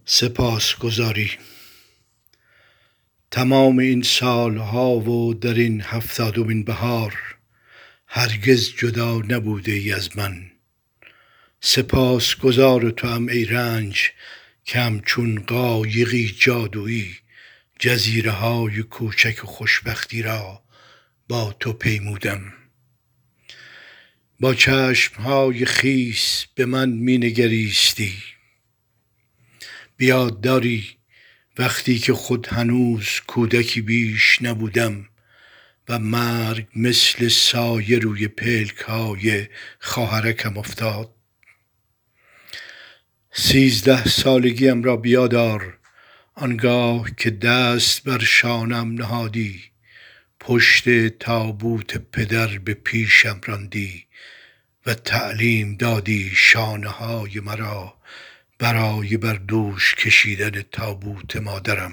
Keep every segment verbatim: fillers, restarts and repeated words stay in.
سپاسگزاری. تمام این سالها و در این هفتادمین بهار هرگز جدا نبوده ای از من. سپاسگزار توام ای رنج که همچون قایقی جادویی جزیره های کوچک خوشبختی را با تو پیمودم. با چشم های خیس به من می نگریستی، بیاد داری وقتی که خود هنوز کودکی بیش نبودم و مرگ مثل سایه روی پلک های خواهرکم افتاد. سیزده سالگیم را بیادار، آنگاه که دست بر شانم نهادی، پشت تابوت پدر به پیشم راندی و تعلیم دادی شانه های مرا برای بر دوش کشیدن تابوت مادرم.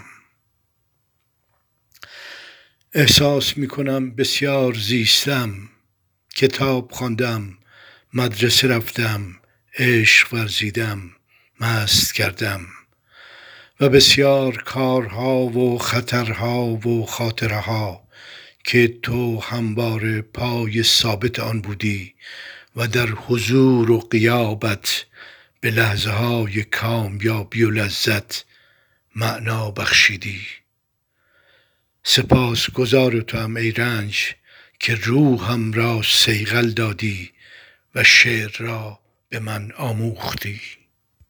احساس می کنم بسیار زیستم، کتاب خواندم، مدرسه رفتم، عشق ورزیدم، مست کردم و بسیار کارها و خطرها و خاطرها که تو همواره پای ثابت آن بودی و در حضور و غیابت به لحظه های کامیابی و لذت معنا بخشیدی. سپاسگزار توام ای رنج که روحم را صیقل دادی و شعر را به من آموختی.